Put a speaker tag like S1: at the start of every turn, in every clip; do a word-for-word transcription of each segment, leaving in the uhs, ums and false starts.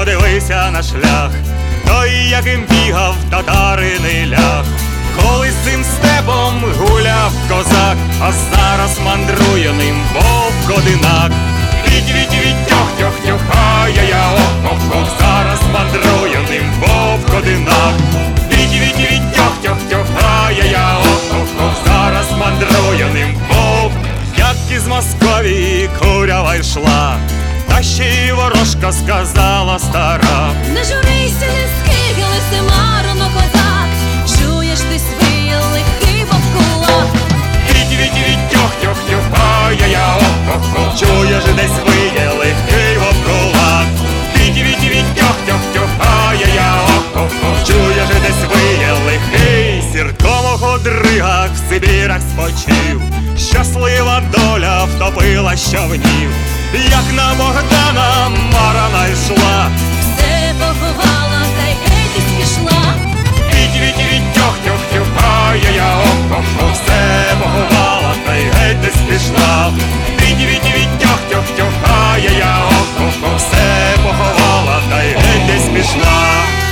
S1: подивися на шлях, той, яким бігав татариний лях. Колись цим степом гуляв козак, а зараз мандрує ним вовк-одинак. Віть-віть-віть-тьох-тьох-тьох, ай-я-я-ох-ох-ох, зараз мандрує ним вовк-одинак. Віть-віть-віть-тьох-тьох-тьох, ай-я-я-ох-ох-ох, зараз мандрує ним вовк. Як із Московії курява йшла, та ще й ворожка сказала стара:
S2: не журися, не скигилися, марно, козак, чуєш ти свій лихий вовкулак.
S1: Віть-віть-віть-тьох-тьох-тьох, ай-я-я-ох-ох-ох, чуєш десь виє лихий вовкулак. Віть-віть-віть-тьох-тьох-тьох, ай-я-я-ох-ох-ох, чуєш десь виє лихий. Сірком у ходригах в Сибірах спочив, щаслива доля втопила щавнів. Як на Богдана мара найшла,
S2: все поховала, та й геть пішла.
S1: Віть-віть-віть-тьох-тьох-тьох, ай-я-я-ох-ох-ох, все поховала, та й геть десь пішла. Віть-віть-віть-тьох-тьох-тьох, ай-я-я-ох-ох-ох, все поховала, та й геть десь пішла.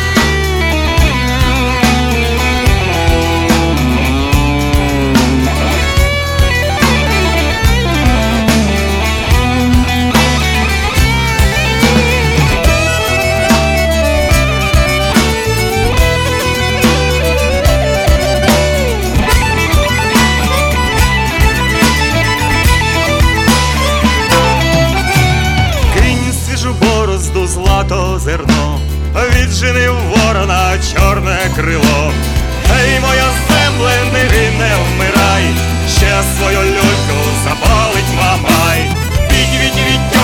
S1: Злато зерно, відженив ворона чорне крило. Ей, моя земле, не гинь, не вмирай, ще свою люльку запалить Мамай. Віть-віть-віть